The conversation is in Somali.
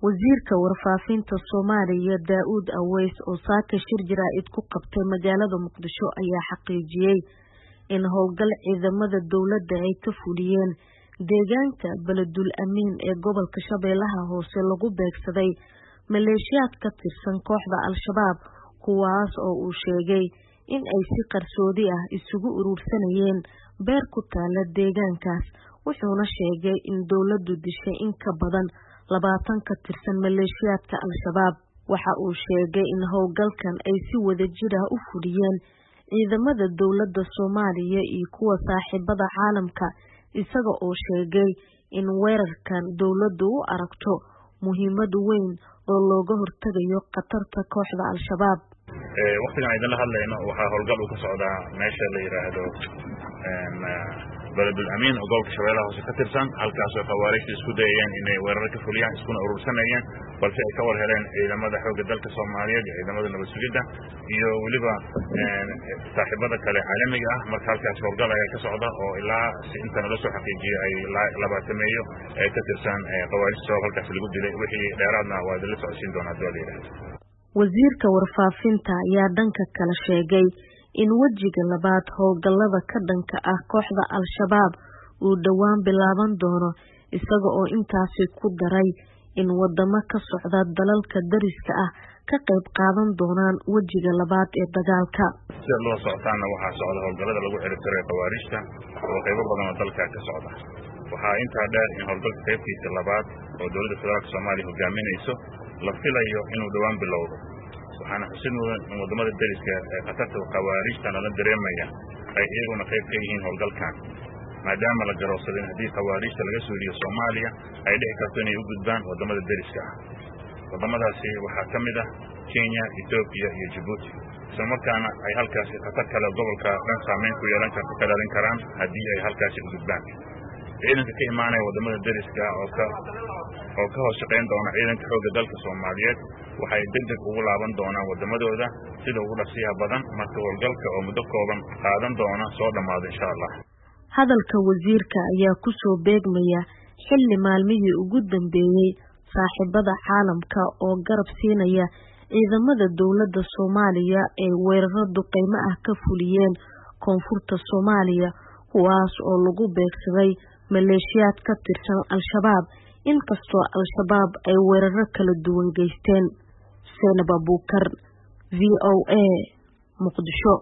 wasiirka warfaafinta Soomaaliya Daawud Aweys oo saaka shir jiraa'id ku qabtay magaalada Muqdisho ayaa xaqiijiyay in howlgal ciidamada dawladda ay ka fuliyeen deegaanka Baladul Amiin ee gobolka Shabeellaha Hoose lagu beegsaday maleeshiyaad ka tirsan kooxda Al-Shabaab kuwaas oo uu sheegay in ay si qarsoodi ah isugu urursanayeen beer ku taala deegaankaas wuxuuna sheegay in dawladdu dishay in ka badan 20 ka tirsan maleeshiyaadka Al-Shabaab waxa uu sheegay in howlgalkan ay si wadajir ah u fuliyeen ciidamada dawladda Soomaaliya iyo kuwa saaxiibada caalamka isaga oo sheegay in weerarkan dawladdu u aragto muhiimad weyn oo looga hortagayo qatarta kooxda Al-Shabaab waqtigan ay la hadlayno waxa howlgal uu ka socdaa meesha la yiraahdo Baladul Amiin oo gobolka Shabeellaha Hoose ka tirsan halkaas oo qawaariijta isku dayayeen inay weerar ka fuliyaan iskuna urursanayeen balse ay ka war heleen ciidamada xoogga dalka Soomaaliyeed ciidamada nabad sugidda iyo waliba saaxiibada kale caalamiga ah marka halkaas howlgal ay ka socda oo ilaa si inta la soo xaqiijiyay ay 20 meeyo ay ka tirsan qawaariijta oo halkaas lagu dilay wixii dheeraadna waa la socodsiin doonaa dowladda wasiirka warfaafinta ayaa dhanka kale sheegay in wajiga labaad howlgallada ka dhanka ah kooxda Al-Shabaab uu dhawaan bilaaban doono isaga oo intaasi ku daray in wadamo ka socda dalalka dariska ah ka qayb qaadan doonaan wajiga labaad ee dagaalka sida loo socotaana waxa socda howlgallada lagu xiriiray qawaariijta oo qaybo badan oo dalka ka socda waxa inta dheer in howlgalka qaybtiisa labaad oo dawladda federaalka Soomaaliya hogaaminayso la filayo inuu dhawaan bilowdo waxaana xusid mudan in wadamada dariska ee qatarta qawaariijta la dareemaya ay iyaguna qayb ka yihiin howlgalkan maadaama la garowsaday in haddii qawaariijta laga suuliyo Soomaaliya ay dhici karto inay u gudbaan wadamada dariska ah wadamadaasi waxaa ka mid ah Kenya, Ethiopia iyo Djibouti isla markaana ay halkaasi qatar kale gobolka dhan saameyn ku yeelan karaan haddii ay halkaasi u gudbaan ciidanka ka imaanaya wadamada dariska oo ka hoos shaqeyn doona ciidanka xoogga dalka Soomaaliyeed waxay degdeg ugu laaban doonaan wadamadooda sida ugu dhaqsiyaha badan marka howlgalka oo muddo kooban qaadan doona soo dhamaado insha Allah hadalka wasiirka ayaa ku soo beegmaya xilli maalmihii ugu dambeeyay saaxiibada caalamka oo garab siinaya ciidamada dawladda Soomaaliya ee weeraro duqeymo ah ka fuliyeen koonfurta Soomaaliya kuwaas oo lagu beegsaday maleeshiyaad ka tirsan Al-Shabaab inkastoo Al-Shabaab ay weeraro kala duwan geysteen Seenaba Buukar VOA Muqdisho